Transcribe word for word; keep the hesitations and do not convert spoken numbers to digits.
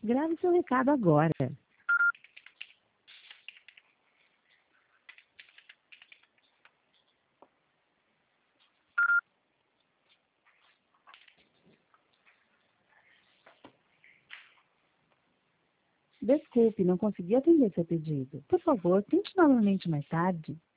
Grave seu recado agora. Desculpe, não consegui atender seu pedido. Por favor, tente novamente mais tarde.